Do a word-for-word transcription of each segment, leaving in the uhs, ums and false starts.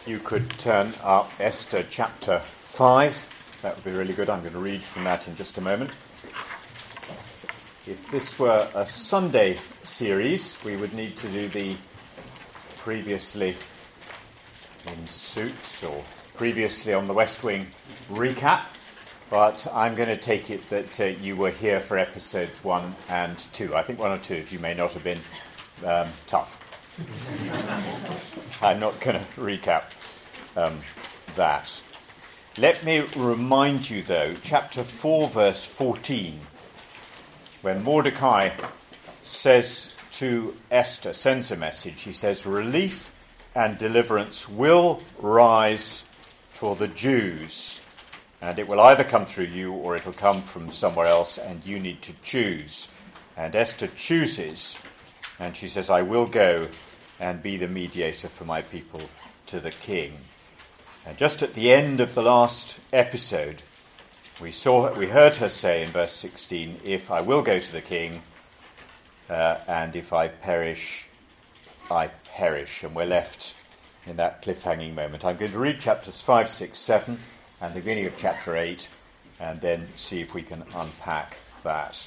You could turn up Esther chapter five. That would be really good. I'm going to read from that in just a moment. If this were a Sunday series, we would need to do the previously in Suits or previously on the West Wing recap. But I'm going to take it that uh, you were here for episodes one and two. I think one or two of you may not have been um, tough. I'm not going to recap um, that. Let me remind you, though, chapter four, verse fourteen, when Mordecai says to Esther, sends a message, he says, relief and deliverance will rise for the Jews, and it will either come through you or it will come from somewhere else, and you need to choose. And Esther chooses, and she says, I will go and be the mediator for my people to the king. And just at the end of the last episode, we saw, we heard her say in verse sixteen, if I will go to the king, uh, and if I perish, I perish. And we're left in that cliffhanging moment. I'm going to read chapters five, six, seven, and the beginning of chapter eight, and then see if we can unpack that.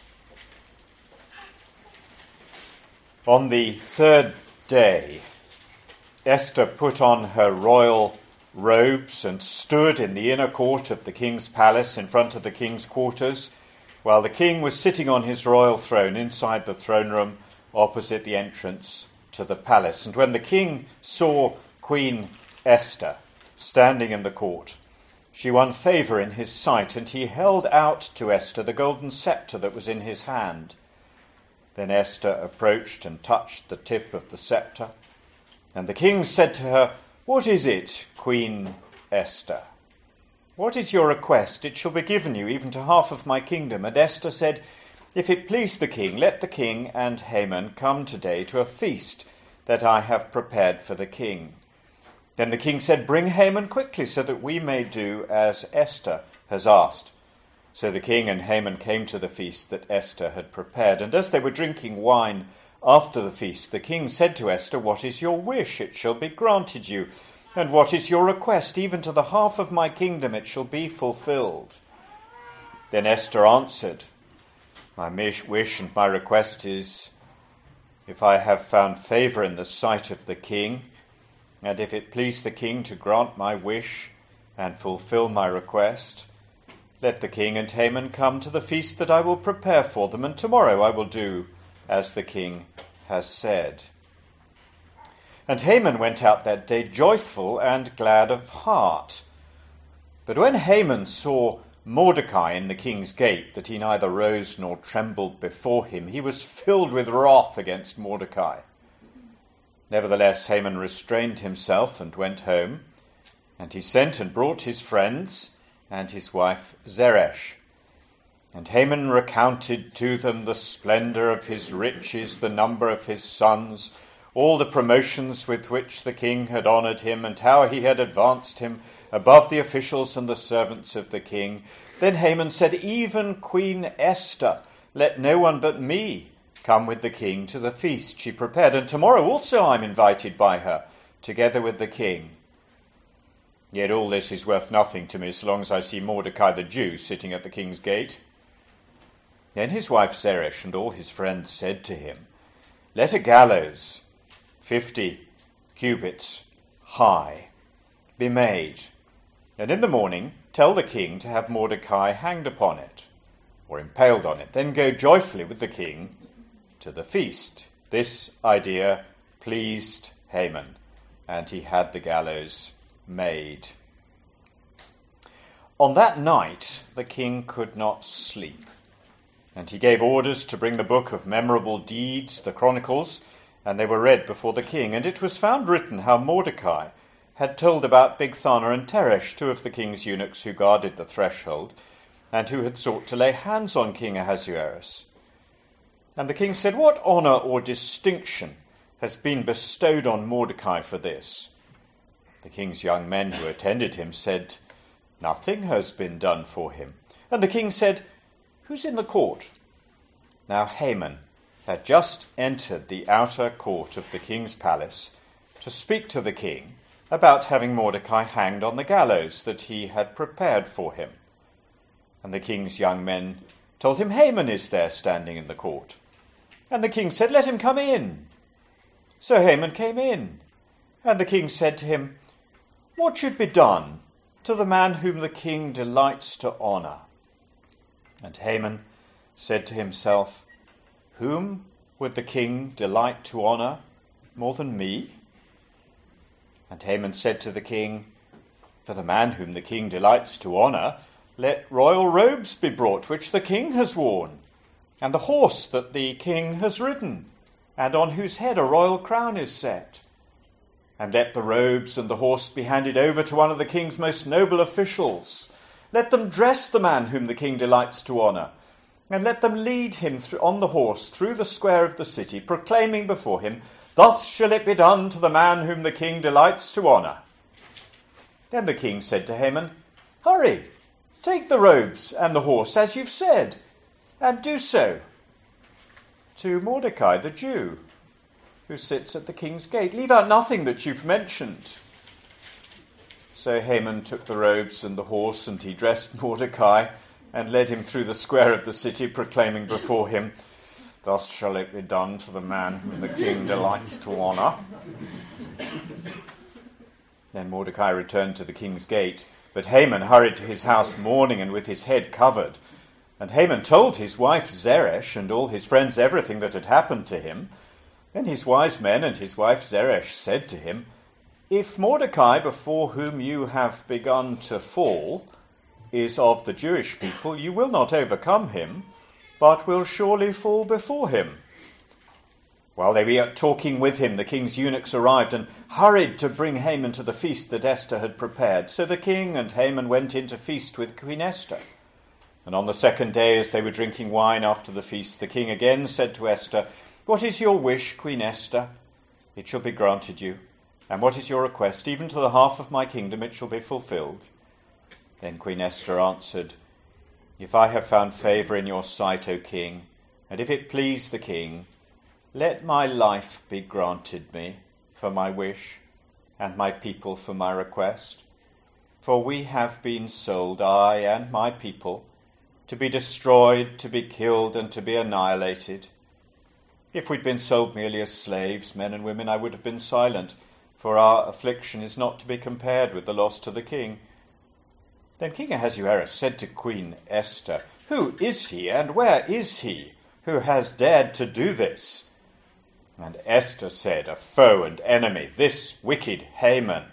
On the third day, Esther put on her royal robes and stood in the inner court of the king's palace in front of the king's quarters, while the king was sitting on his royal throne inside the throne room opposite the entrance to the palace. And when the king saw Queen Esther standing in the court, she won favour in his sight, and he held out to Esther the golden sceptre that was in his hand. Then Esther approached and touched the tip of the sceptre, and the king said to her, What is it, Queen Esther? What is your request? It shall be given you, even to half of my kingdom. And Esther said, If it please the king, let the king and Haman come today to a feast that I have prepared for the king. Then the king said, Bring Haman quickly, so that we may do as Esther has asked. So the king and Haman came to the feast that Esther had prepared. And as they were drinking wine after the feast, the king said to Esther, What is your wish? It shall be granted you. And what is your request? Even to the half of my kingdom it shall be fulfilled. Then Esther answered, My wish and my request is, if I have found favour in the sight of the king, and if it please the king to grant my wish and fulfill my request, let the king and Haman come to the feast that I will prepare for them, and tomorrow I will do as the king has said. And Haman went out that day joyful and glad of heart. But when Haman saw Mordecai in the king's gate, that he neither rose nor trembled before him, he was filled with wrath against Mordecai. Nevertheless, Haman restrained himself and went home, and he sent and brought his friends and his wife Zeresh. And Haman recounted to them the splendour of his riches, the number of his sons, all the promotions with which the king had honoured him, and how he had advanced him above the officials and the servants of the king. Then Haman said, Even Queen Esther, let no one but me come with the king to the feast she prepared, and tomorrow also I'm invited by her, together with the king. Yet all this is worth nothing to me so long as I see Mordecai the Jew sitting at the king's gate. Then his wife Zeresh and all his friends said to him, Let a gallows, fifty cubits high, be made, and in the morning tell the king to have Mordecai hanged upon it, or impaled on it. Then go joyfully with the king to the feast. This idea pleased Haman, and he had the gallows made. On that night the king could not sleep, and he gave orders to bring the book of memorable deeds, the Chronicles, and they were read before the king. And it was found written how Mordecai had told about Bigthana and Teresh, two of the king's eunuchs who guarded the threshold, and who had sought to lay hands on King Ahasuerus. And the king said, What honour or distinction has been bestowed on Mordecai for this? The king's young men who attended him said, Nothing has been done for him. And the king said, Who's in the court? Now Haman had just entered the outer court of the king's palace to speak to the king about having Mordecai hanged on the gallows that he had prepared for him. And the king's young men told him, Haman is there standing in the court. And the king said, let him come in. So Haman came in, and the king said to him, what should be done to the man whom the king delights to honour? And Haman said to himself, whom would the king delight to honour more than me? And Haman said to the king, for the man whom the king delights to honour, let royal robes be brought, which the king has worn, and the horse that the king has ridden, and on whose head a royal crown is set. And let the robes and the horse be handed over to one of the king's most noble officials. Let them dress the man whom the king delights to honour, and let them lead him through, on the horse through the square of the city, proclaiming before him, thus shall it be done to the man whom the king delights to honour. Then the king said to Haman, hurry, take the robes and the horse as you've said, and do so to Mordecai the Jew, who sits at the king's gate. Leave out nothing that you've mentioned. So Haman took the robes and the horse, and he dressed Mordecai and led him through the square of the city, proclaiming before him, thus shall it be done to the man whom the king delights to honour. Then Mordecai returned to the king's gate, but Haman hurried to his house mourning and with his head covered. And Haman told his wife Zeresh and all his friends everything that had happened to him. Then his wise men and his wife Zeresh said to him, if Mordecai, before whom you have begun to fall, is of the Jewish people, you will not overcome him, but will surely fall before him. While they were talking with him, the king's eunuchs arrived and hurried to bring Haman to the feast that Esther had prepared. So the king and Haman went in to feast with Queen Esther. And on the second day, as they were drinking wine after the feast, the king again said to Esther, what is your wish, Queen Esther? It shall be granted you. And what is your request? Even to the half of my kingdom it shall be fulfilled. Then Queen Esther answered, if I have found favour in your sight, O king, and if it please the king, let my life be granted me for my wish, and my people for my request. For we have been sold, I and my people, to be destroyed, to be killed, and to be annihilated. If we'd been sold merely as slaves, men and women, I would have been silent, for our affliction is not to be compared with the loss to the king. Then King Ahasuerus said to Queen Esther, who is he, and where is he, who has dared to do this? And Esther said, a foe and enemy, this wicked Haman.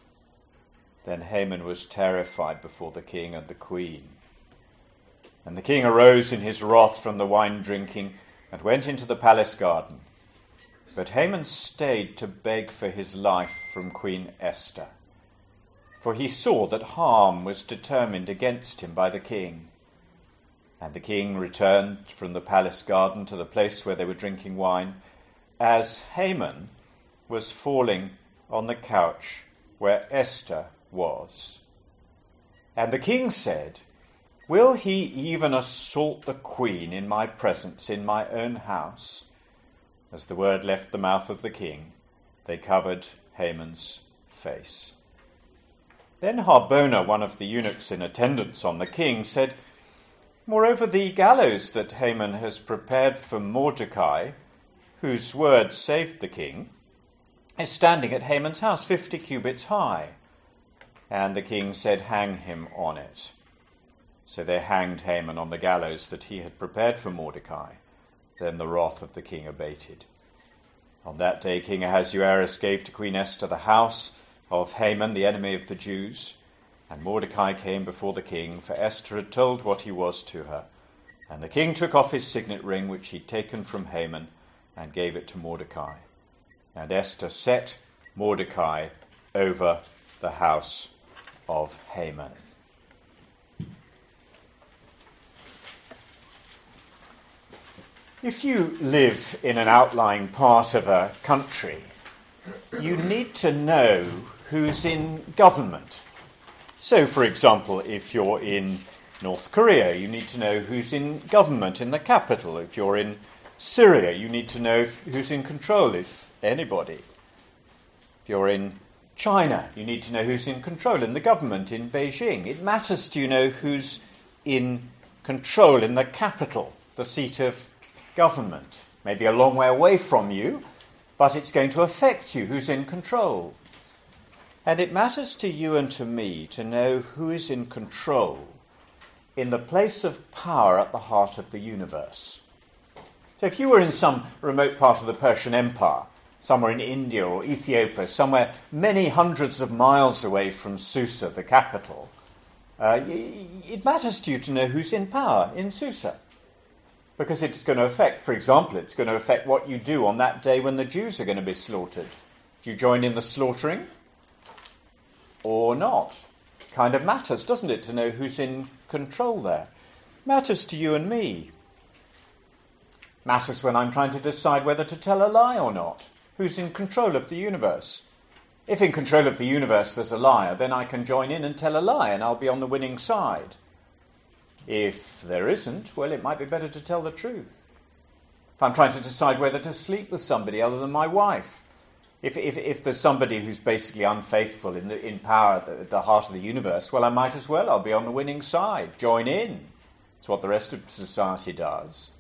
Then Haman was terrified before the king and the queen. And the king arose in his wrath from the wine drinking and went into the palace garden. But Haman stayed to beg for his life from Queen Esther, for he saw that harm was determined against him by the king. And the king returned from the palace garden to the place where they were drinking wine, as Haman was falling on the couch where Esther was. And the king said, will he even assault the queen in my presence in my own house? As the word left the mouth of the king, they covered Haman's face. Then Harbona, one of the eunuchs in attendance on the king, said, moreover, the gallows that Haman has prepared for Mordecai, whose word saved the king, is standing at Haman's house, fifty cubits high. And the king said, hang him on it. So they hanged Haman on the gallows that he had prepared for Mordecai. Then the wrath of the king abated. On that day King Ahasuerus gave to Queen Esther the house of Haman, the enemy of the Jews. And Mordecai came before the king, for Esther had told what he was to her. And the king took off his signet ring, which he'd taken from Haman, and gave it to Mordecai. And Esther set Mordecai over the house of Haman. If you live in an outlying part of a country, you need to know who's in government. So, for example, if you're in North Korea, you need to know who's in government in the capital. If you're in Syria, you need to know if, who's in control, if anybody. If you're in China. You need to know who's in control in the government in Beijing. It matters to you know who's in control in the capital, the seat of government. Maybe a long way away from you, but it's going to affect you who's in control. And it matters to you and to me to know who is in control in the place of power at the heart of the universe. So if you were in some remote part of the Persian Empire, somewhere in India or Ethiopia, somewhere many hundreds of miles away from Susa, the capital, uh, it matters to you to know who's in power in Susa. Because it's going to affect, for example, it's going to affect what you do on that day when the Jews are going to be slaughtered. Do you join in the slaughtering or not? Kind of matters, doesn't it, to know who's in control there? Matters to you and me. Matters when I'm trying to decide whether to tell a lie or not. Who's in control of the universe? If in control of the universe there's a liar, then I can join in and tell a lie and I'll be on the winning side. If there isn't, well, it might be better to tell the truth. If I'm trying to decide whether to sleep with somebody other than my wife, if if, if there's somebody who's basically unfaithful in the in power at the, the heart of the universe, well, I might as well. I'll be on the winning side. Join in. It's what the rest of society does.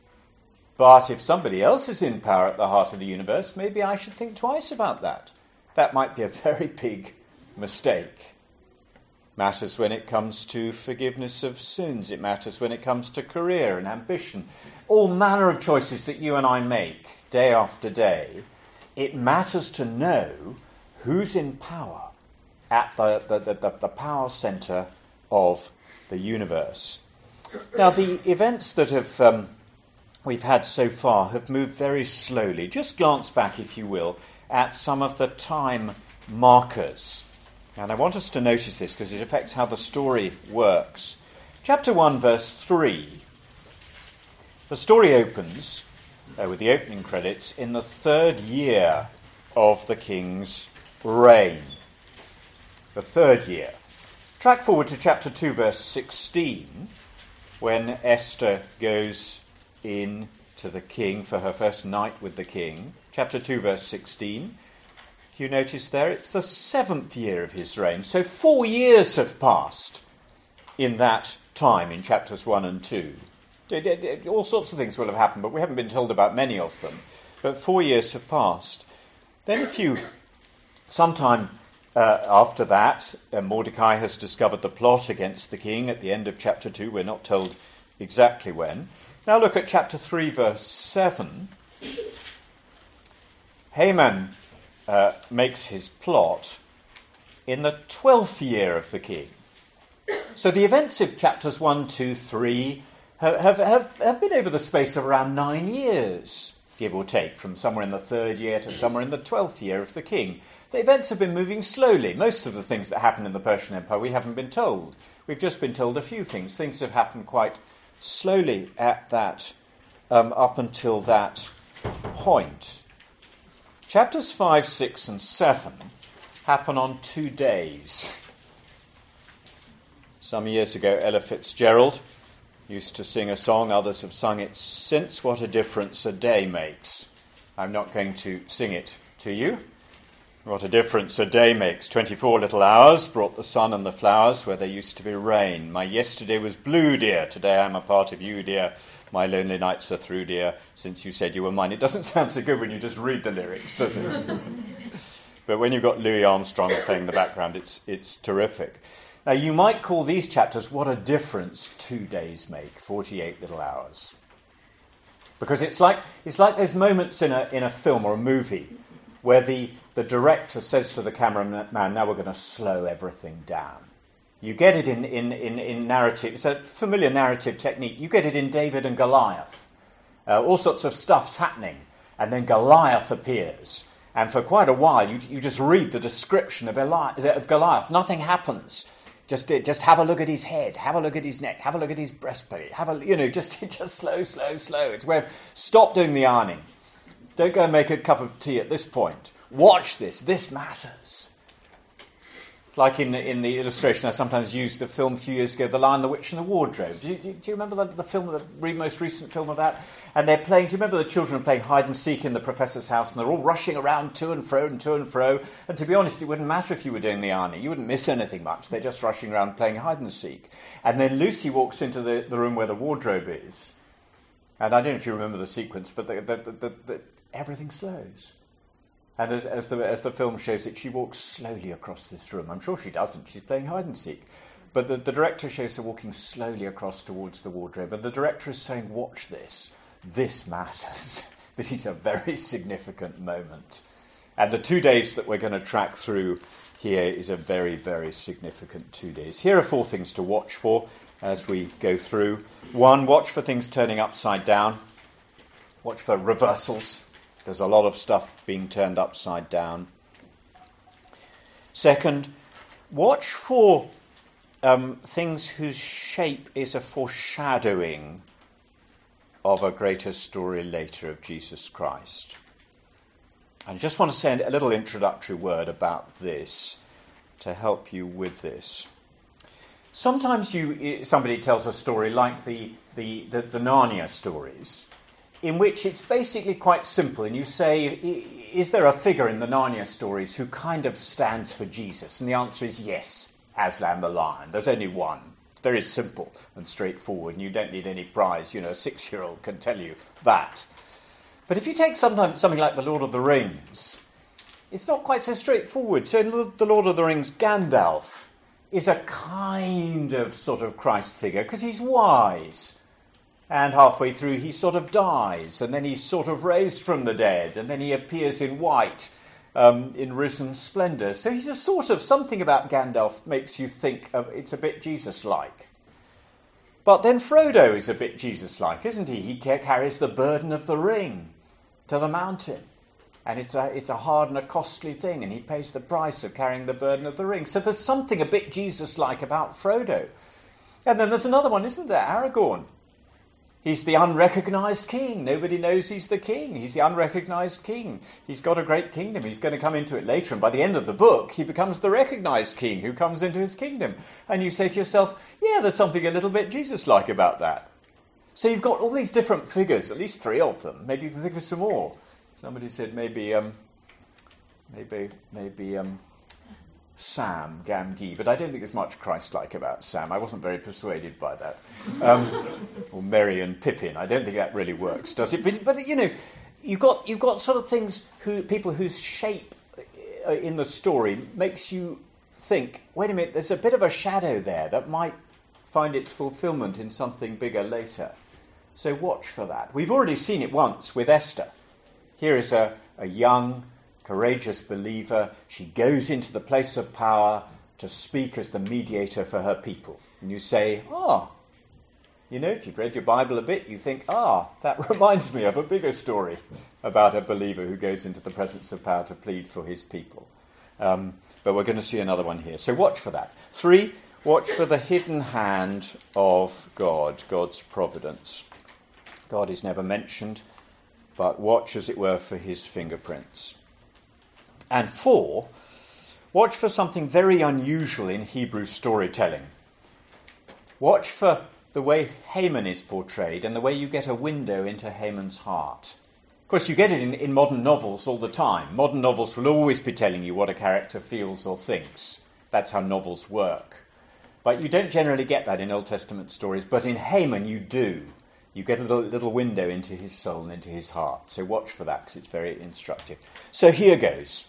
But if somebody else is in power at the heart of the universe, maybe I should think twice about that. That might be a very big mistake. Matters when it comes to forgiveness of sins. It matters when it comes to career and ambition. All manner of choices that you and I make day after day. It matters to know who's in power at the, the, the, the power centre of the universe. Now, the events that have um, we've had so far have moved very slowly. Just glance back, if you will, at some of the time markers. And I want us to notice this because it affects how the story works. Chapter one, verse three. The story opens uh, with the opening credits in the third year of the king's reign. The third year. Track forward to chapter two, verse sixteen, when Esther goes in to the king for her first night with the king. Chapter two, verse sixteen. You notice there, it's the seventh year of his reign. So four years have passed in that time in chapters one and two. All sorts of things will have happened, but we haven't been told about many of them. But four years have passed. Then if you, sometime uh, after that, uh, Mordecai has discovered the plot against the king at the end of chapter two. We're not told exactly when. Now look at chapter three, verse seven. Haman Uh, makes his plot in the twelfth year of the king. So the events of chapters one, two, three have, have, have, have been over the space of around nine years, give or take, from somewhere in the third year to somewhere in the twelfth year of the king. The events have been moving slowly. Most of the things that happen in the Persian Empire we haven't been told. We've just been told a few things. Things have happened quite slowly at that, um, up until that point. Chapters five, six, and seven happen on two days. Some years ago, Ella Fitzgerald used to sing a song. Others have sung it since. What a difference a day makes. I'm not going to sing it to you. What a difference a day makes. Twenty-four little hours brought the sun and the flowers where there used to be rain. My yesterday was blue, dear. Today I'm a part of you, dear. My lonely nights are through, dear, since you said you were mine. It doesn't sound so good when you just read the lyrics, does it? But when you've got Louis Armstrong playing in the background, it's it's terrific. Now, you might call these chapters What a Difference Two Days Make, forty-eight little hours. Because it's like it's like those moments in a in a film or a movie where the, the director says to the cameraman, now we're going to slow everything down. You get it in, in, in, in narrative. It's a familiar narrative technique. You get it in David and Goliath. Uh, all sorts of stuff's happening. And then Goliath appears. And for quite a while, you, you just read the description of, Eli- of Goliath. Nothing happens. Just just have a look at his head. Have a look at his neck. Have a look at his breastplate. Have a, you know, just, just slow, slow, slow. It's where, stop doing the ironing. Don't go and make a cup of tea at this point. Watch this. This matters. It's like in the, in the illustration I sometimes used the film a few years ago, The Lion, the Witch and the Wardrobe. Do you, do you, do you remember the, the film, the re- most recent film of that? And they're playing, do you remember the children are playing hide and seek in the professor's house, and they're all rushing around to and fro and to and fro. And to be honest, it wouldn't matter if you were doing the Arnie. You wouldn't miss anything much. They're just rushing around playing hide and seek. And then Lucy walks into the, the room where the wardrobe is. And I don't know if you remember the sequence, but the, the, the, the, the, everything slows. And as, as, the, as the film shows it, she walks slowly across this room. I'm sure she doesn't. She's playing hide and seek. But the, the director shows her walking slowly across towards the wardrobe. And the director is saying, watch this. This matters. This is a very significant moment. And the two days that we're going to track through here is a very, very significant two days. Here are four things to watch for as we go through. One, watch for things turning upside down. Watch for reversals. There's a lot of stuff being turned upside down. Second, watch for um, things whose shape is a foreshadowing of a greater story later of Jesus Christ. I just want to say a little introductory word about this to help you with this. Sometimes you somebody tells a story like the, the, the, the Narnia stories, in which it's basically quite simple, and you say, is there a figure in the Narnia stories who kind of stands for Jesus? And the answer is yes, Aslan the lion. There's only one. It's very simple and straightforward, and you don't need any prize. You know, a six-year-old can tell you that. But if you take sometimes something like The Lord of the Rings, it's not quite so straightforward. So in The Lord of the Rings, Gandalf is a kind of sort of Christ figure, because he's wise. And halfway through, he sort of dies, and then he's sort of raised from the dead, and then he appears in white, um, in risen splendour. So he's a sort of, something about Gandalf makes you think of, it's a bit Jesus-like. But then Frodo is a bit Jesus-like, isn't he? He carries the burden of the ring to the mountain. And it's a, it's a hard and a costly thing, and he pays the price of carrying the burden of the ring. So there's something a bit Jesus-like about Frodo. And then there's another one, isn't there? Aragorn. He's the unrecognised king. Nobody knows he's the king. He's the unrecognised king. He's got a great kingdom. He's going to come into it later. And by the end of the book, he becomes the recognised king who comes into his kingdom. And you say to yourself, yeah, there's something a little bit Jesus-like about that. So you've got all these different figures, at least three of them. Maybe you can think of some more. Somebody said maybe, um, maybe, maybe um, Sam Gamgee, but I don't think there's much Christ-like about Sam. I wasn't very persuaded by that. Um, or Merry and Pippin. I don't think that really works, does it? But, but you know, you've got you've got sort of things who people whose shape in the story makes you think, wait a minute, there's a bit of a shadow there that might find its fulfillment in something bigger later. So watch for that. We've already seen it once with Esther. Here is a, a young, courageous believer. She goes into the place of power to speak as the mediator for her people. And you say, oh, you know, if you've read your Bible a bit, you think, ah, that reminds me of a bigger story about a believer who goes into the presence of power to plead for his people. Um, but we're going to see another one here. So watch for that. Three, watch for the hidden hand of God, God's providence. God is never mentioned, but watch, as it were, for his fingerprints. And four, watch for something very unusual in Hebrew storytelling. Watch for the way Haman is portrayed and the way you get a window into Haman's heart. Of course, you get it in, in modern novels all the time. Modern novels will always be telling you what a character feels or thinks. That's how novels work. But you don't generally get that in Old Testament stories, but in Haman you do. You get a little, little window into his soul and into his heart. So watch for that, because it's very instructive. So here goes.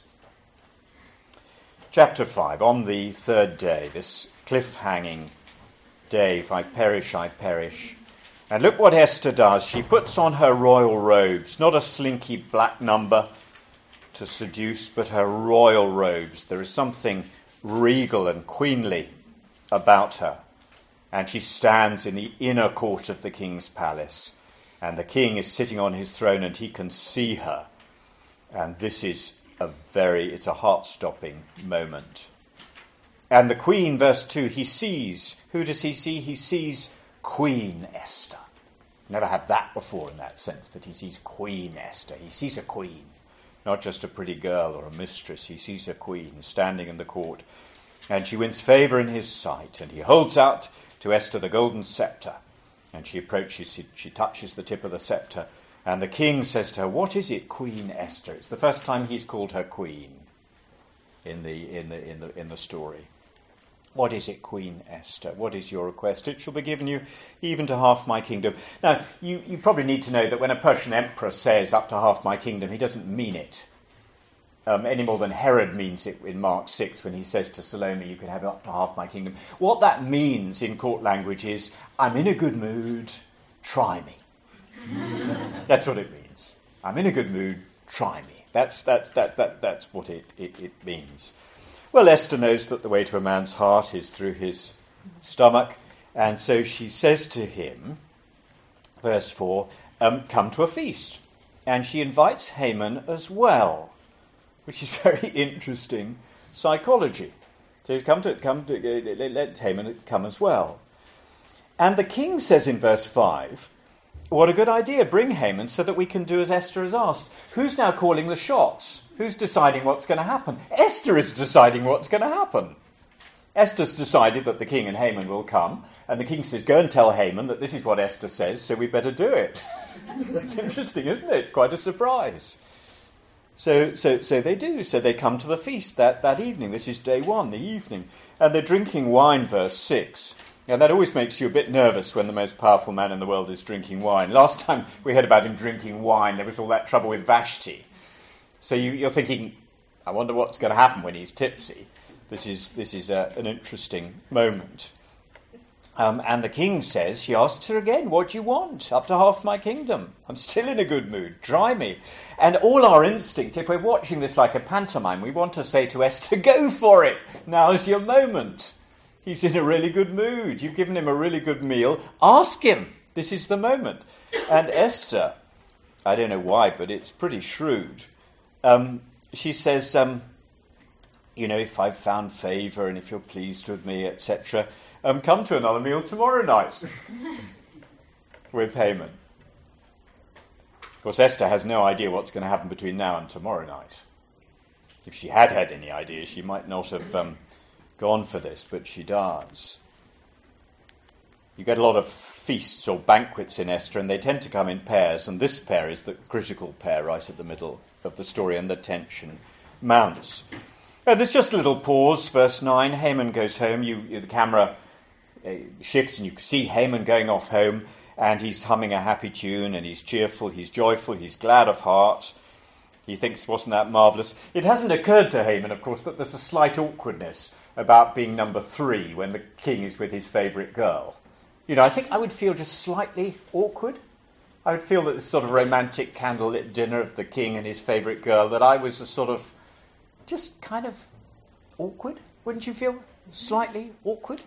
Chapter five, on the third day, this cliff-hanging day, if I perish, I perish. And look what Esther does. She puts on her royal robes, not a slinky black number to seduce, but her royal robes. There is something regal and queenly about her. And she stands in the inner court of the king's palace. And the king is sitting on his throne and he can see her. And this is a very, it's a heart-stopping moment. And the queen, verse two, he sees, who does he see? He sees Queen Esther. Never had that before in that sense, that he sees Queen Esther. He sees a queen, not just a pretty girl or a mistress. He sees a queen standing in the court. and she wins favour in his sight, and he holds out to Esther the golden sceptre, and she approaches, she, she touches the tip of the sceptre, and the king says to her, "What is it, Queen Esther?" It's the first time he's called her queen in the in the in the in the story. "What is it, Queen Esther? What is your request? It shall be given you even to half my kingdom." Now, you, you probably need to know that when a Persian emperor says up to half my kingdom, he doesn't mean it. Um, any more than Herod means it in Mark six when he says to Salome, "You can have up to half my kingdom." What that means in court language is, I'm in a good mood, try me. That's what it means. I'm in a good mood, try me. That's that's that that that's what it, it, it means. Well, Esther knows that the way to a man's heart is through his stomach, and so she says to him, verse four, um, "Come to a feast." And she invites Haman as well, which is very interesting psychology. So he's come to come to uh, let Haman come as well. And the king says in verse five, "What a good idea, bring Haman so that we can do as Esther has asked." Who's now calling the shots? Who's deciding what's going to happen? Esther is deciding what's going to happen. Esther's decided that the king and Haman will come, and the king says, "Go and tell Haman that this is what Esther says, so we better do it." That's interesting, isn't it? Quite a surprise. So, so, so they do. So they come to the feast that, that evening. This is day one, the evening. And they're drinking wine, verse six. Now, that always makes you a bit nervous when the most powerful man in the world is drinking wine. Last time we heard about him drinking wine, there was all that trouble with Vashti. So you, you're thinking, I wonder what's going to happen when he's tipsy. This is this is a, an interesting moment. Um, and the king says, he asks her again, "What do you want? Up to half my kingdom. I'm still in a good mood. Try me." And all our instinct, if we're watching this like a pantomime, we want to say to Esther, "Go for it. Now's your moment. He's in a really good mood. You've given him a really good meal. Ask him. This is the moment." And Esther, I don't know why, but it's pretty shrewd. Um, she says, um, you know, "If I've found favour and if you're pleased with me, et cetera, um, come to another meal tomorrow night with Haman." Of course, Esther has no idea what's going to happen between now and tomorrow night. If she had had any idea, she might not have um, gone for this, but she does. You get a lot of feasts or banquets in Esther, and they tend to come in pairs, and this pair is the critical pair right at the middle of the story, and the tension mounts. Uh, there's just a little pause, verse nine. Haman goes home. You, you the camera uh, shifts, and you see Haman going off home, and he's humming a happy tune, and he's cheerful, he's joyful, he's glad of heart. He thinks, wasn't that marvellous? It hasn't occurred to Haman, of course, that there's a slight awkwardness about being number three when the king is with his favourite girl. You know, I think I would feel just slightly awkward. I would feel that this sort of romantic candlelit dinner of the king and his favourite girl, that I was a sort of just kind of awkward. Wouldn't you feel slightly awkward?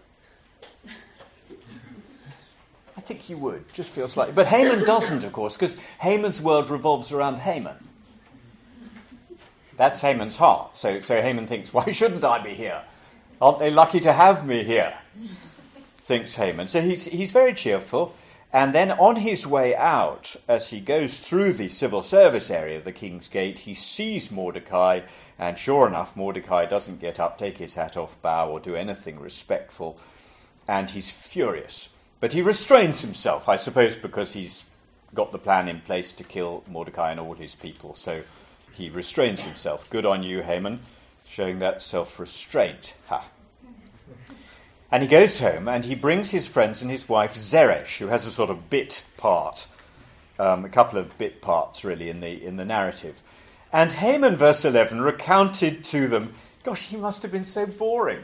I think you would, just feel slightly. But Haman doesn't, of course, because Haman's world revolves around Haman. That's Haman's heart. So, so Haman thinks, why shouldn't I be here? Aren't they lucky to have me here? Thinks Haman. So he's he's very cheerful. And then on his way out, as he goes through the civil service area of the King's Gate, he sees Mordecai, and sure enough, Mordecai doesn't get up, take his hat off, bow, or do anything respectful, and he's furious. But he restrains himself, I suppose because he's got the plan in place to kill Mordecai and all his people, so he restrains himself. Good on you, Haman, showing that self-restraint. Ha! And he goes home and he brings his friends and his wife Zeresh, who has a sort of bit part, um, a couple of bit parts really in the in the narrative. And Haman, verse eleven, recounted to them, gosh, he must have been so boring.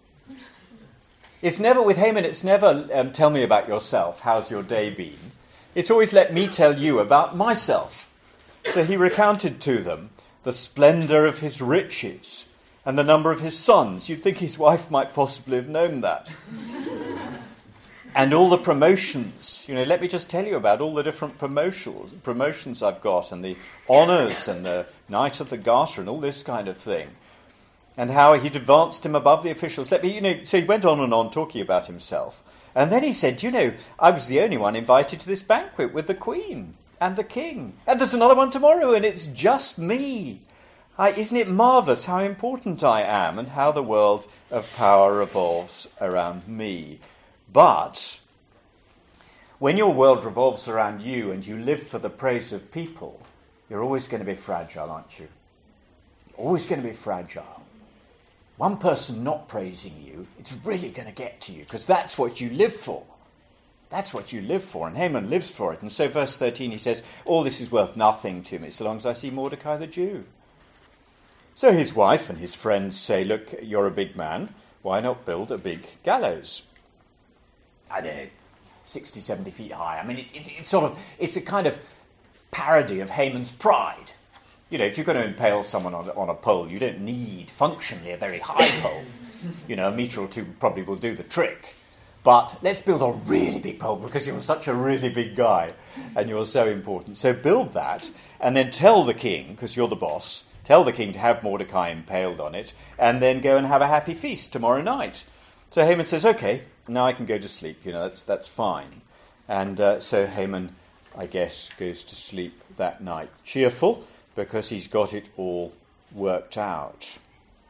It's never, with Haman, it's never, um, tell me about yourself, how's your day been? It's always let me tell you about myself. So he recounted to them the splendour of his riches and the number of his sons. You'd think his wife might possibly have known that. And all the promotions. You know, let me just tell you about all the different promotions, promotions I've got, and the honours, and the Knight of the Garter, and all this kind of thing. And how he'd advanced him above the officials. Let me, you know, so he went on and on talking about himself. And then he said, you know, I was the only one invited to this banquet with the Queen and the King. And there's another one tomorrow, and it's just me. I, isn't it marvellous how important I am and how the world of power revolves around me? But when your world revolves around you and you live for the praise of people, you're always going to be fragile, aren't you? You're always going to be fragile. One person not praising you, it's really going to get to you because that's what you live for. That's what you live for, and Haman lives for it. And so verse thirteen, he says, all this is worth nothing to me so long as I see Mordecai the Jew. So his wife and his friends say, look, you're a big man. Why not build a big gallows? I don't know, sixty, seventy feet high. I mean, it, it, it's sort of, it's a kind of parody of Haman's pride. You know, if you're going to impale someone on, on a pole, you don't need, functionally, a very high pole. You know, a metre or two probably will do the trick. But let's build a really big pole because you're such a really big guy and you're so important. So build that and then tell the king, because you're the boss, tell the king to have Mordecai impaled on it and then go and have a happy feast tomorrow night. So Haman says, okay, now I can go to sleep. You know, that's that's fine. And uh, so Haman, I guess, goes to sleep that night, cheerful, because he's got it all worked out.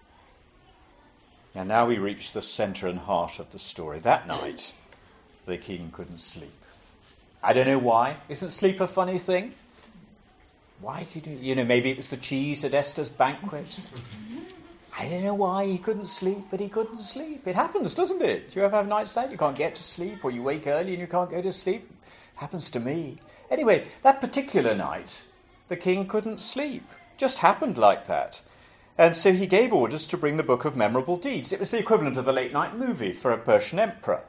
And now we reach the centre and heart of the story. That night, the king couldn't sleep. I don't know why. Isn't sleep a funny thing? Why could you... You know, maybe it was the cheese at Esther's banquet. I don't know why he couldn't sleep, but he couldn't sleep. It happens, doesn't it? Do you ever have nights like that? You can't get to sleep, or you wake early and you can't go to sleep? It happens to me. Anyway, that particular night, the king couldn't sleep. Just happened like that. And so he gave orders to bring the Book of Memorable Deeds. It was the equivalent of the late-night movie for a Persian emperor.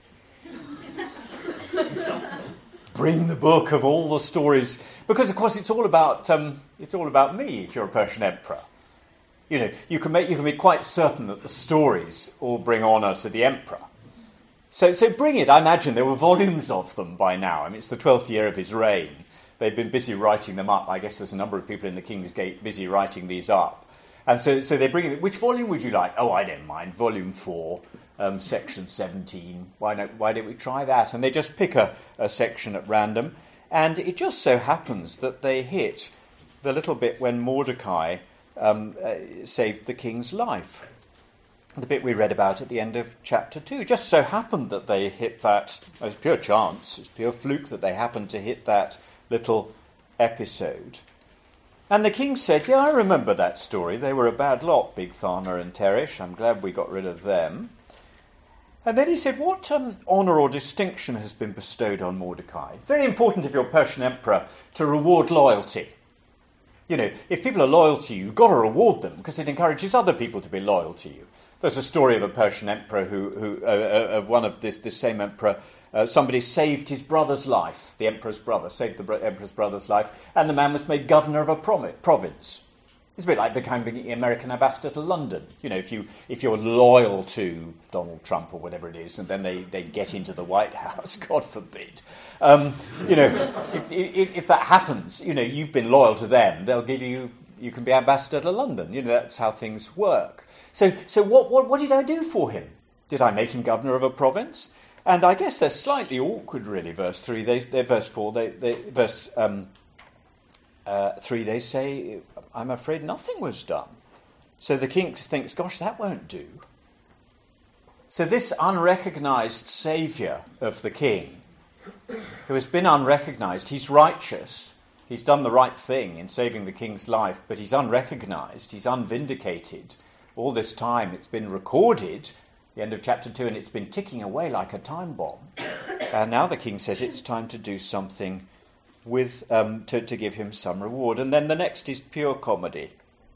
Bring the book of all the stories, because of course it's all about um, it's all about me. If you're a Persian emperor, you know you can make you can be quite certain that the stories all bring honour to the emperor. So so bring it. I imagine there were volumes of them by now. I mean, it's the twelfth year of his reign. They've been busy writing them up. I guess there's a number of people in the King's Gate busy writing these up. And so, so they're bringing it. Which volume would you like? Oh, I don't mind. Volume four, um, section seventeen. Why not? Why don't we try that? And they just pick a, a section at random. And it just so happens that they hit the little bit when Mordecai um, uh, saved the king's life. The bit we read about at the end of chapter two. Just so happened that they hit that. It was pure chance. It's pure fluke that they happened to hit that little episode. And the king said, yeah, I remember that story. They were a bad lot, Bigthana and Teresh. I'm glad we got rid of them. And then he said, what um, honour or distinction has been bestowed on Mordecai? Very important if you're Persian emperor to reward loyalty. You know, if people are loyal to you, you've got to reward them because it encourages other people to be loyal to you. There's a story of a Persian emperor who, who uh, of one of this, this same emperor. Uh, somebody saved his brother's life, the emperor's brother, saved the bro- emperor's brother's life, and the man was made governor of a prom- province. It's a bit like becoming the American ambassador to London. You know, if, you, if you're loyal to Donald Trump or whatever it is, and then they, they get into the White House, God forbid. Um, you know, if, if, if that happens, you know, you've been loyal to them, they'll give you, you can be ambassador to London. You know, that's how things work. So, so what, what, what did I do for him? Did I make him governor of a province? And I guess they're slightly awkward, really. Verse three, they, they verse four, they, they verse um, uh, three. They say, "I'm afraid nothing was done." So the king thinks, "Gosh, that won't do." So this unrecognised saviour of the king, who has been unrecognised, he's righteous. He's done the right thing in saving the king's life, but he's unrecognised. He's unvindicated. All this time, it's been recorded. The end of chapter two, and it's been ticking away like a time bomb. And now the king says it's time to do something with um, to, to give him some reward. And then the next is pure comedy.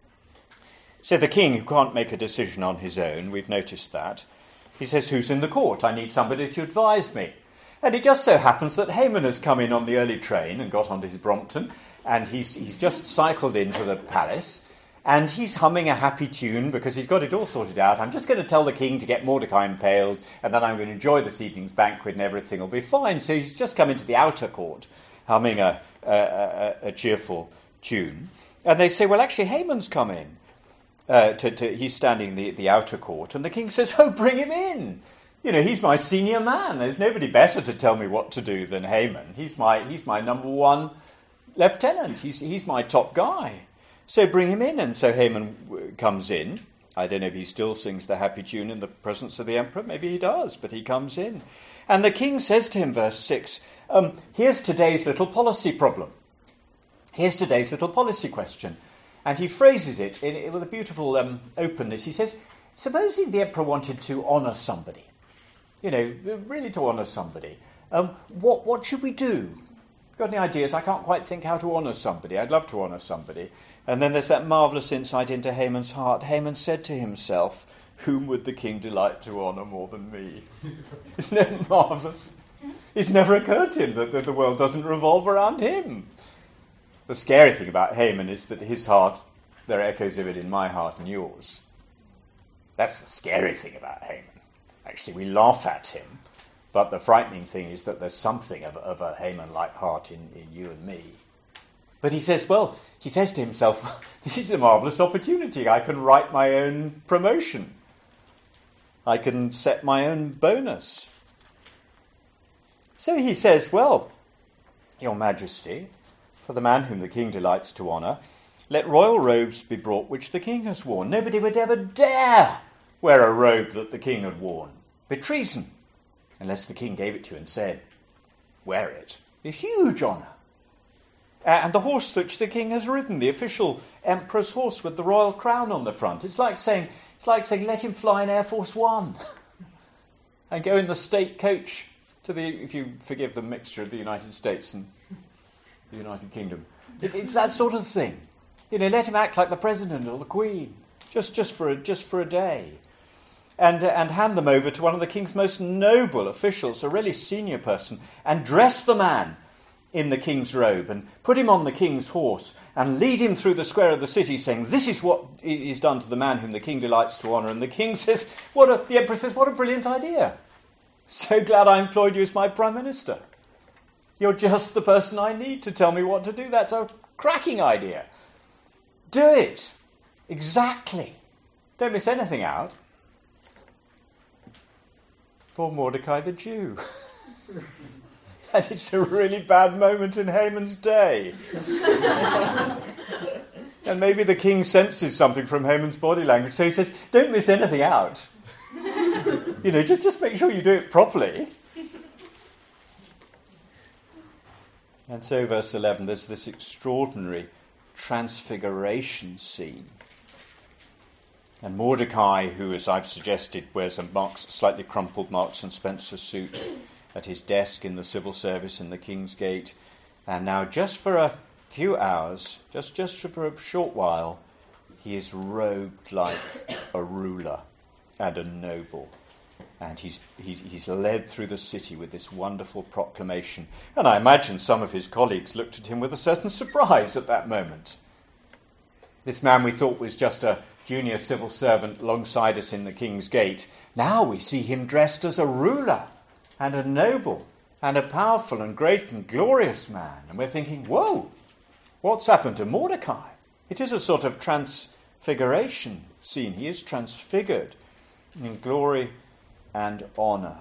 So the king, who can't make a decision on his own, we've noticed that, he says, who's in the court? I need somebody to advise me. And it just so happens that Haman has come in on the early train and got onto his Brompton, and he's he's just cycled into the palace. And he's humming a happy tune because he's got it all sorted out. I'm just going to tell the king to get Mordecai impaled, and then I'm going to enjoy this evening's banquet and everything will be fine. So he's just come into the outer court humming a, a, a, a cheerful tune. And they say, well, actually, Haman's come in. Uh, to, to, he's standing in the, the outer court, and the king says, oh, bring him in. You know, he's my senior man. There's nobody better to tell me what to do than Haman. He's my, he's my number one lieutenant. He's, he's my top guy. So bring him in. And so Haman comes in. I don't know if he still sings the happy tune in the presence of the emperor. Maybe he does, but he comes in. And the king says to him, verse six, um, here's today's little policy problem. Here's today's little policy question. And he phrases it in, with a beautiful um, openness. He says, supposing the emperor wanted to honour somebody, you know, really to honour somebody, um, what, what should we do? Got any ideas? I can't quite think how to honour somebody. I'd love to honour somebody. And then there's that marvellous insight into Haman's heart. Haman said to himself, whom would the king delight to honour more than me? Isn't it marvellous? It's never occurred to him that, that the world doesn't revolve around him. The scary thing about Haman is that his heart, there are echoes of it in my heart and yours. That's the scary thing about Haman. Actually, we laugh at him, but the frightening thing is that there's something of, of a Haman-like heart in, in you and me. But he says, well, he says to himself, this is a marvellous opportunity. I can write my own promotion. I can set my own bonus. So he says, well, Your Majesty, for the man whom the king delights to honour, let royal robes be brought which the king has worn. Nobody would ever dare wear a robe that the king had worn. Be treason, unless the king gave it to you and said, wear it. A huge honour. Uh, and the horse which the king has ridden, the official emperor's horse with the royal crown on the front. It's like saying, it's like saying, let him fly in Air Force One and go in the state coach to the, if you forgive the mixture of the United States and the United Kingdom. It, it's that sort of thing. You know, let him act like the president or the queen, just just for a, just for a day, and uh, and hand them over to one of the king's most noble officials, a really senior person, and dress the man in the king's robe and put him on the king's horse and lead him through the square of the city saying, this is what is done to the man whom the king delights to honour. And the king says, what a, the emperor says, what a brilliant idea. So glad I employed you as my prime minister. You're just the person I need to tell me what to do. That's a cracking idea. Do it. Exactly. Don't miss anything out. For Mordecai the Jew. And it's a really bad moment in Haman's day. And maybe the king senses something from Haman's body language, so he says, don't miss anything out. You know, just, just make sure you do it properly. And so, verse eleven, there's this extraordinary transfiguration scene. And Mordecai, who, as I've suggested, wears a Marks, slightly crumpled Marks and Spencer suit, at his desk in the civil service in the King's Gate. And now, just for a few hours, just, just for a short while, he is robed like a ruler and a noble. And he's, he's, he's led through the city with this wonderful proclamation. And I imagine some of his colleagues looked at him with a certain surprise at that moment. This man we thought was just a junior civil servant alongside us in the King's Gate. Now we see him dressed as a ruler and a noble, and a powerful and great and glorious man. And we're thinking, whoa, what's happened to Mordecai? It is a sort of transfiguration scene. He is transfigured in glory and honour.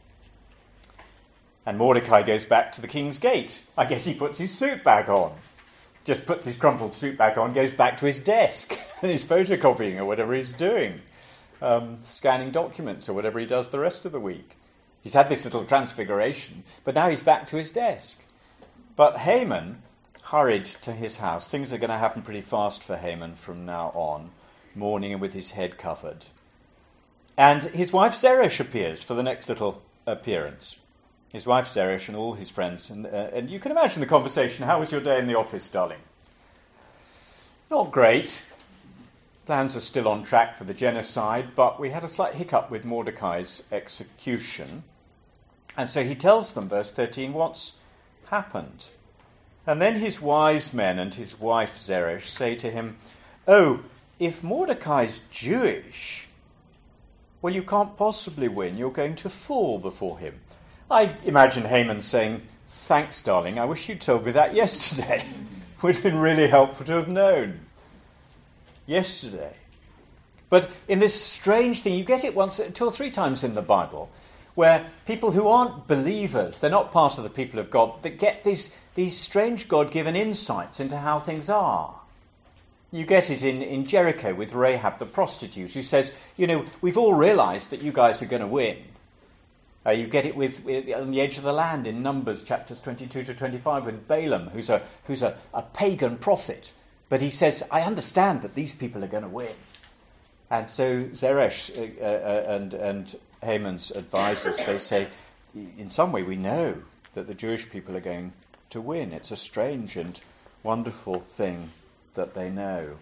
And Mordecai goes back to the King's Gate. I guess he puts his suit back on. Just puts his crumpled suit back on, goes back to his desk, and he's photocopying or whatever he's doing, um, scanning documents or whatever he does the rest of the week. He's had this little transfiguration, but now he's back to his desk. But Haman hurried to his house. Things are going to happen pretty fast for Haman from now on, mourning and with his head covered. And his wife Zeresh appears for the next little appearance. His wife Zeresh and all his friends. And, uh, and you can imagine the conversation. How was your day in the office, darling? Not great. Plans are still on track for the genocide, but we had a slight hiccup with Mordecai's execution. And so he tells them, verse thirteen, what's happened. And then his wise men and his wife Zeresh say to him, oh, if Mordecai's Jewish, well, you can't possibly win. You're going to fall before him. I imagine Haman saying, thanks, darling. I wish you'd told me that yesterday. Would have been really helpful to have known. Yesterday. But in this strange thing, you get it once, two or three times in the Bible, where people who aren't believers, they're not part of the people of God, that get these, these strange God-given insights into how things are. You get it in, in Jericho with Rahab the prostitute, who says, you know, we've all realised that you guys are going to win. Uh, you get it with, with on the edge of the land in Numbers chapters twenty-two to twenty-five with Balaam, who's a who's a, a pagan prophet. But he says, I understand that these people are going to win. And so Zeresh uh, uh, and, and Haman's advisors, they say, in some way we know that the Jewish people are going to win. It's a strange and wonderful thing that they know.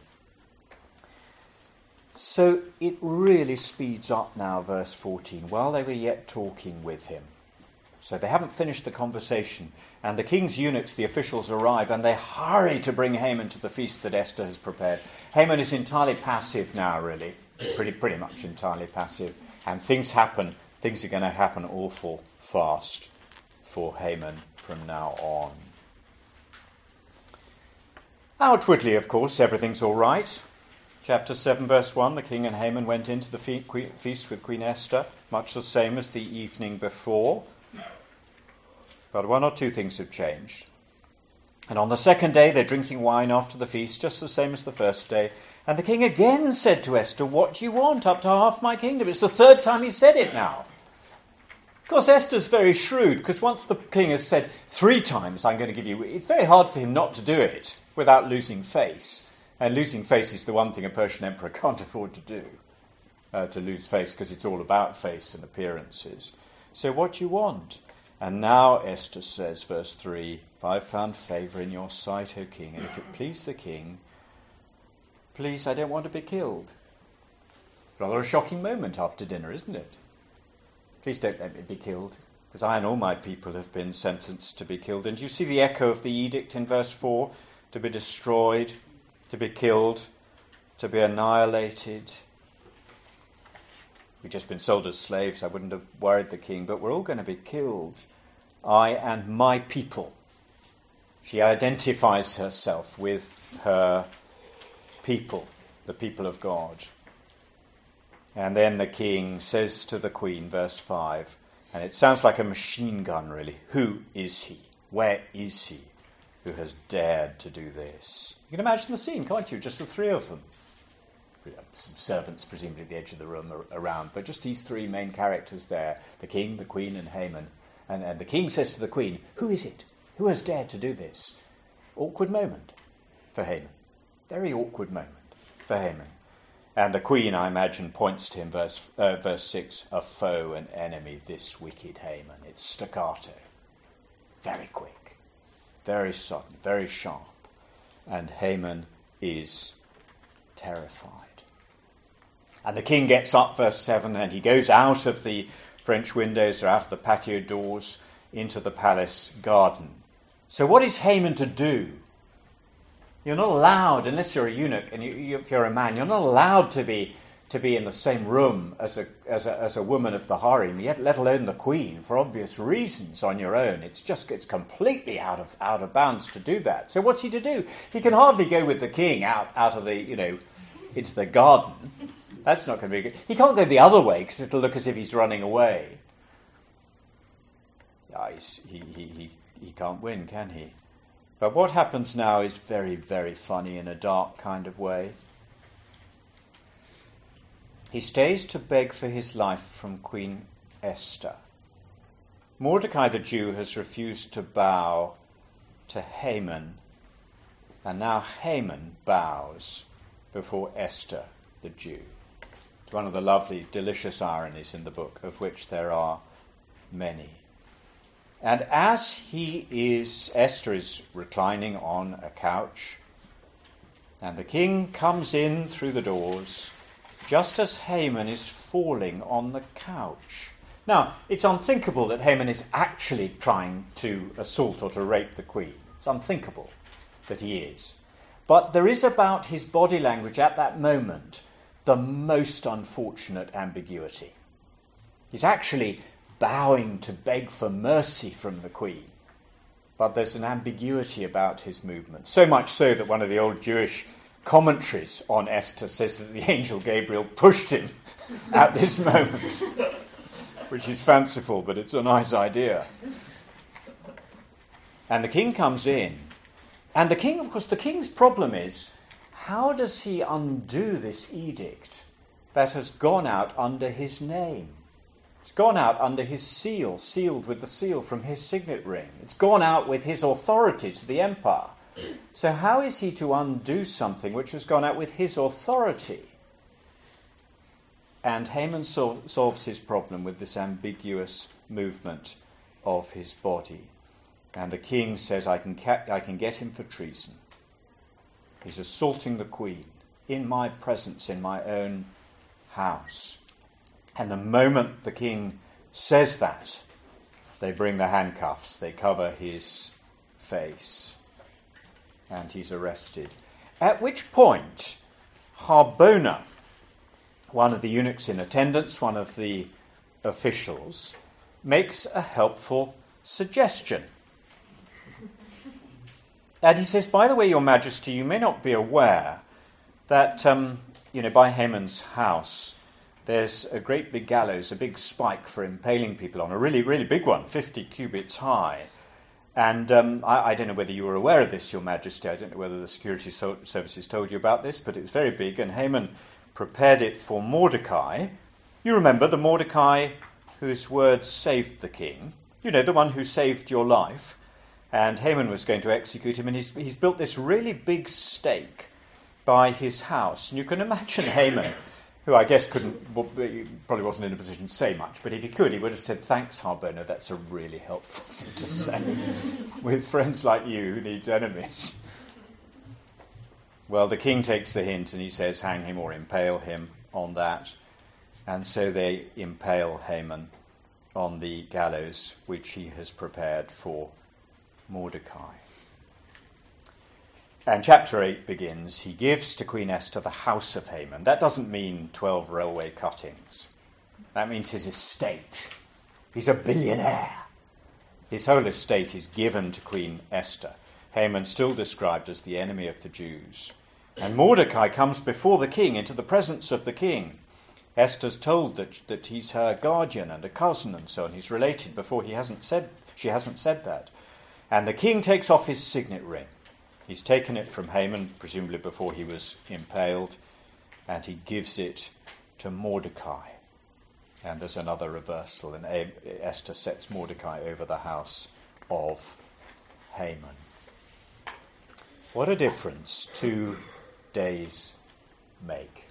So it really speeds up now, verse fourteen, while they were yet talking with him. So they haven't finished the conversation, and the king's eunuchs, the officials, arrive, and they hurry to bring Haman to the feast that Esther has prepared. Haman is entirely passive now, really, pretty pretty much entirely passive, and things happen. Things are going to happen awful fast for Haman from now on. Outwardly, of course, everything's all right. Chapter seven, verse one, the king and Haman went into the fe- feast with Queen Esther, much the same as the evening before. But one or two things have changed. And on the second day they're drinking wine after the feast, just the same as the first day. And the king again said to Esther, what do you want? Up to half my kingdom. It's the third time he said it now. Of course, Esther's very shrewd, because once the king has said three times, I'm going to give you, it's very hard for him not to do it without losing face. And losing face is the one thing a Persian emperor can't afford to do, uh, to lose face, because it's all about face and appearances. So what do you want? And now Esther says, verse three, if I've found favour in your sight, O king, and if it please the king, please, I don't want to be killed. Rather a shocking moment after dinner, isn't it? Please don't let me be killed, because I and all my people have been sentenced to be killed. And you see the echo of the edict in verse four, to be destroyed, to be killed, to be annihilated. We've just been sold as slaves. I wouldn't have worried the king, but we're all going to be killed. I and my people. She identifies herself with her people, the people of God. And then the king says to the queen, verse five, and it sounds like a machine gun, really. Who is he? Where is he who has dared to do this? You can imagine the scene, can't you? Just the three of them. Some servants, presumably, at the edge of the room around, but just these three main characters there, the king, the queen, and Haman. And, and the king says to the queen, who is it? Who has dared to do this? Awkward moment for Haman. Very awkward moment for Haman. And the queen, I imagine, points to him, verse, uh, verse six, a foe, an enemy, this wicked Haman. It's staccato. Very quick. Very sudden, very sharp. And Haman is terrified. And the king gets up, verse seven, and he goes out of the French windows or out of the patio doors into the palace garden. So what is Haman to do? You're not allowed, unless you're a eunuch and you, you, if you're a man, you're not allowed to be to be in the same room as a as a as a woman of the harem, yet let alone the queen, for obvious reasons on your own. It's just it's completely out of out of bounds to do that. So what's he to do? He can hardly go with the king out out of the you know into the garden. That's not going to be good. He can't go the other way because it'll look as if he's running away. Yeah, he's, he he he he can't win, can he? But what happens now is very, very funny in a dark kind of way. He stays to beg for his life from Queen Esther. Mordecai the Jew has refused to bow to Haman, and now Haman bows before Esther the Jew. It's one of the lovely, delicious ironies in the book, of which there are many. And as he is, Esther is reclining on a couch, and the king comes in through the doors, just as Haman is falling on the couch. Now, it's unthinkable that Haman is actually trying to assault or to rape the queen. It's unthinkable that he is. But there is about his body language at that moment the most unfortunate ambiguity. He's actually bowing to beg for mercy from the queen. But there's an ambiguity about his movement. So much so that one of the old Jewish commentaries on Esther says that the angel Gabriel pushed him at this moment, which is fanciful, but it's a nice idea. And the king comes in. And the king, of course, the king's problem is, how does he undo this edict that has gone out under his name? It's gone out under his seal, sealed with the seal from his signet ring. It's gone out with his authority to the empire. So how is he to undo something which has gone out with his authority? And Haman sol- solves his problem with this ambiguous movement of his body. And the king says, I can, ca- I can get him for treason. He's assaulting the queen in my presence, in my own house. And the moment the king says that, they bring the handcuffs, they cover his face, and he's arrested. At which point, Harbona, one of the eunuchs in attendance, one of the officials, makes a helpful suggestion. And he says, by the way, Your Majesty, you may not be aware that, um, you know, by Haman's house, there's a great big gallows, a big spike for impaling people on, a really, really big one, fifty cubits high. And um, I, I don't know whether you were aware of this, Your Majesty. I don't know whether the security so- services told you about this, but it was very big, and Haman prepared it for Mordecai. You remember the Mordecai whose words saved the king. You know, the one who saved your life. And Haman was going to execute him, and he's, he's built this really big stake by his house. And you can imagine Haman, who I guess couldn't, well, probably wasn't in a position to say much, but if he could, he would have said, thanks, Harbona, that's a really helpful thing to say. With friends like you, who needs enemies? Well, the king takes the hint, and he says, hang him or impale him on that. And so they impale Haman on the gallows which he has prepared for Mordecai. And chapter eight begins, he gives to Queen Esther the house of Haman. That doesn't mean twelve railway cuttings. That means his estate. He's a billionaire. His whole estate is given to Queen Esther. Haman still described as the enemy of the Jews. And Mordecai comes before the king, into the presence of the king. Esther's told that, that he's her guardian and a cousin and so on. He's related before he hasn't said, she hasn't said that. And the king takes off his signet ring. He's taken it from Haman, presumably before he was impaled, and he gives it to Mordecai. And there's another reversal, and Esther sets Mordecai over the house of Haman. What a difference two days make.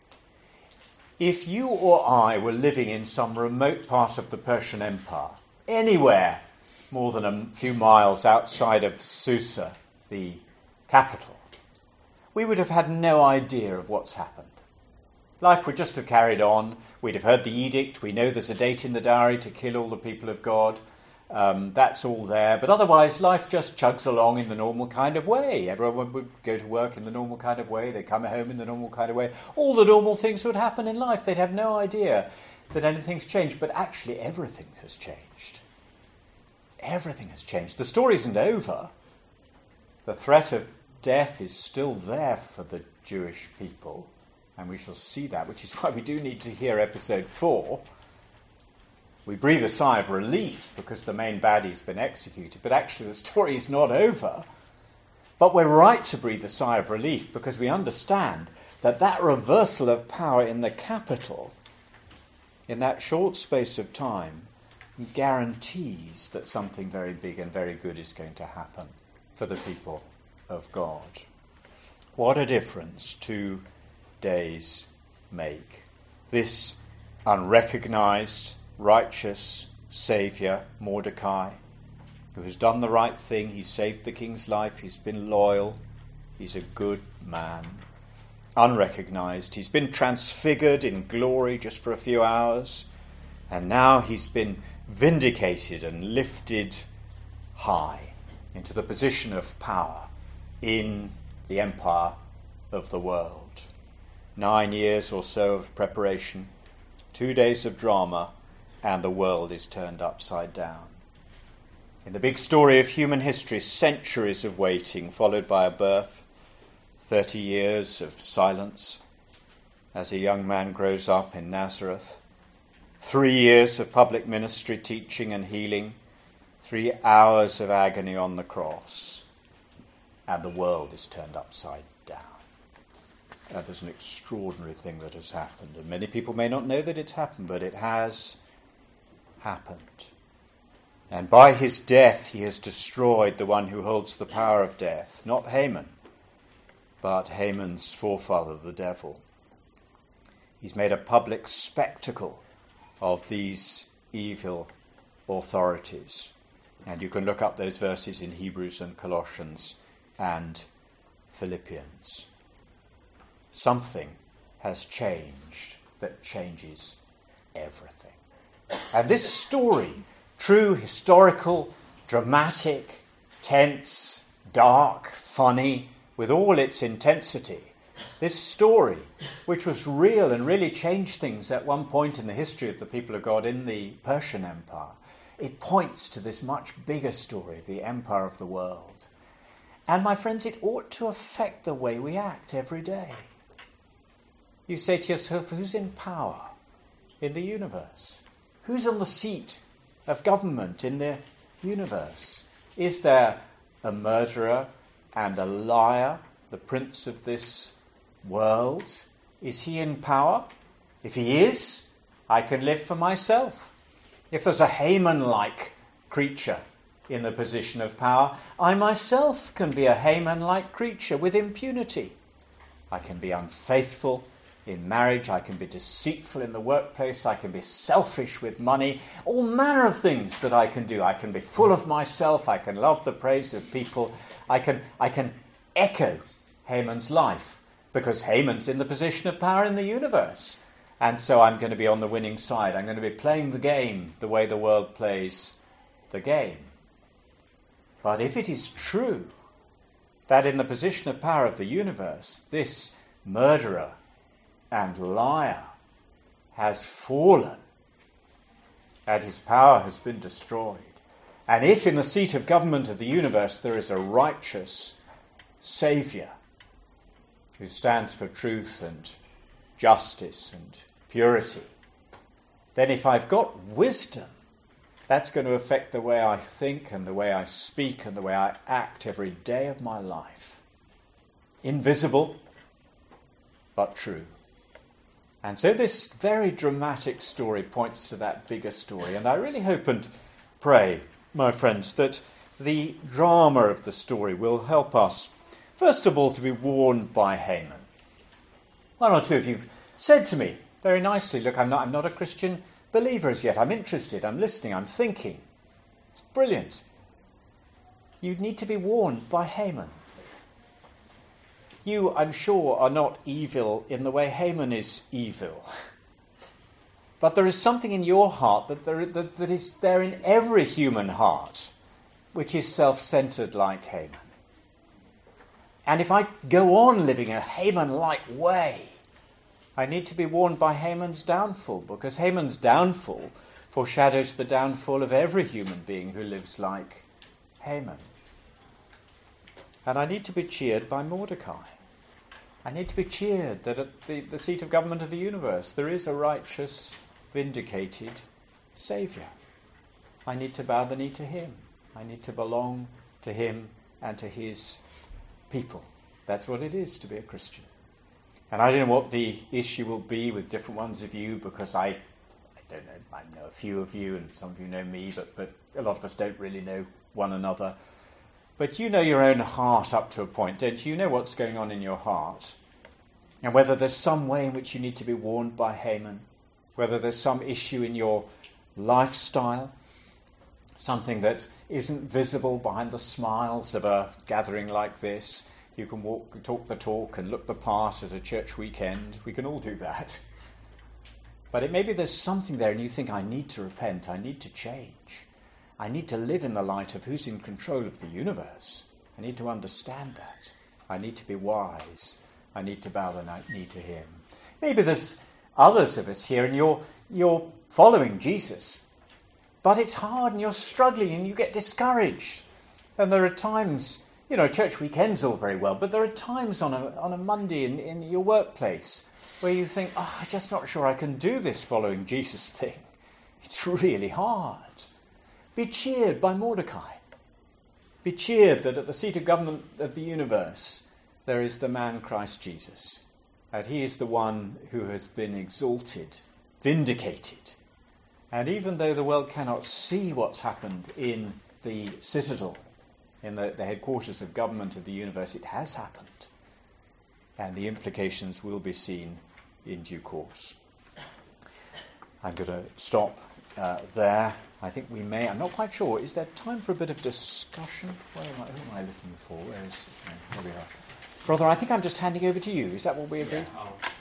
If you or I were living in some remote part of the Persian Empire, anywhere more than a few miles outside of Susa, the capital, we would have had no idea of what's happened. Life would just have carried on. We'd have heard the edict. We know there's a date in the diary to kill all the people of God. Um, that's all there. But otherwise, life just chugs along in the normal kind of way. Everyone would go to work in the normal kind of way. They'd come home in the normal kind of way. All the normal things would happen in life. They'd have no idea that anything's changed. But actually, everything has changed. Everything has changed. The story isn't over. The threat of death is still there for the Jewish people. And we shall see that, which is why we do need to hear episode four. We breathe a sigh of relief because the main baddie's been executed, but actually the story is not over. But we're right to breathe a sigh of relief because we understand that that reversal of power in the capital, in that short space of time, guarantees that something very big and very good is going to happen for the people of God. What a difference two days make. This unrecognized, righteous Saviour, Mordecai, who has done the right thing. He saved the king's life. He's been loyal. He's a good man. Unrecognized. He's been transfigured in glory just for a few hours. And now he's been vindicated and lifted high into the position of power in the empire of the world. Nine years or so of preparation, two days of drama, and the world is turned upside down. In the big story of human history, centuries of waiting, followed by a birth, thirty years of silence as a young man grows up in Nazareth, three years of public ministry, teaching and healing, three hours of agony on the cross, and the world is turned upside down. uh, there's an extraordinary thing that has happened. And many people may not know that it's happened, but it has happened. And by his death he has destroyed the one who holds the power of death, not Haman, but Haman's forefather, the devil. He's made a public spectacle of these evil authorities. And you can look up those verses in Hebrews and Colossians and Philippians. Something has changed that changes everything. And this story, true, historical, dramatic, tense, dark, funny, with all its intensity, this story, which was real and really changed things at one point in the history of the people of God in the Persian Empire, it points to this much bigger story, the empire of the world. And my friends, it ought to affect the way we act every day. You say to yourself, who's in power in the universe? Who's on the seat of government in the universe? Is there a murderer and a liar, the prince of this world? Is he in power? If he is, I can live for myself. If there's a Haman-like creature in the position of power, I myself can be a Haman-like creature with impunity. I can be unfaithful in marriage, I can be deceitful in the workplace, I can be selfish with money, all manner of things that I can do. I can be full of myself, I can love the praise of people, I can, I can echo Haman's life, because Haman's in the position of power in the universe. And so I'm going to be on the winning side. I'm going to be playing the game the way the world plays the game. But if it is true that in the position of power of the universe, this murderer and liar has fallen, and his power has been destroyed, and if in the seat of government of the universe there is a righteous Saviour who stands for truth and justice and purity, then if I've got wisdom, that's going to affect the way I think and the way I speak and the way I act every day of my life. Invisible, but true. And so this very dramatic story points to that bigger story. And I really hope and pray, my friends, that the drama of the story will help us, first of all, to be warned by Haman. One or two of you have said to me very nicely, look, I'm not, I'm not a Christian believer as yet. I'm interested, I'm listening, I'm thinking. It's brilliant. You need to be warned by Haman. You, I'm sure, are not evil in the way Haman is evil. But there is something in your heart that, there, that, that is there in every human heart, which is self-centered like Haman. And if I go on living a Haman-like way, I need to be warned by Haman's downfall, because Haman's downfall foreshadows the downfall of every human being who lives like Haman. And I need to be cheered by Mordecai. I need to be cheered that at the, the seat of government of the universe there is a righteous, vindicated Saviour. I need to bow the knee to him. I need to belong to him and to his people. That's what it is to be a Christian. And I don't know what the issue will be with different ones of you, because I, I don't know, I know a few of you and some of you know me, but, but a lot of us don't really know one another. But you know your own heart up to a point, don't you? You know what's going on in your heart. And whether there's some way in which you need to be warned by Haman, whether there's some issue in your lifestyle, something that isn't visible behind the smiles of a gathering like this. You can walk, talk the talk and look the part at a church weekend. We can all do that. But it maybe there's something there and you think, I need to repent, I need to change. I need to live in the light of who's in control of the universe. I need to understand that. I need to be wise. I need to bow the knee to him. Maybe there's others of us here and you're, you're following Jesus, but it's hard and you're struggling and you get discouraged. And there are times, you know, church weekends all very well, but there are times on a, on a Monday in, in your workplace where you think, oh, I'm just not sure I can do this following Jesus thing. It's really hard. Be cheered by Mordecai. Be cheered that at the seat of government of the universe there is the man Christ Jesus. that he is the one who has been exalted, vindicated. And even though the world cannot see what's happened in the citadel, in the, the headquarters of government of the universe, it has happened. And the implications will be seen in due course. I'm going to stop uh, there. I think we may, I'm not quite sure, is there time for a bit of discussion? Where am I, who am I looking for? Where is, no, here we are. Brother, I think I'm just handing over to you. Is that what we agreed? Yeah,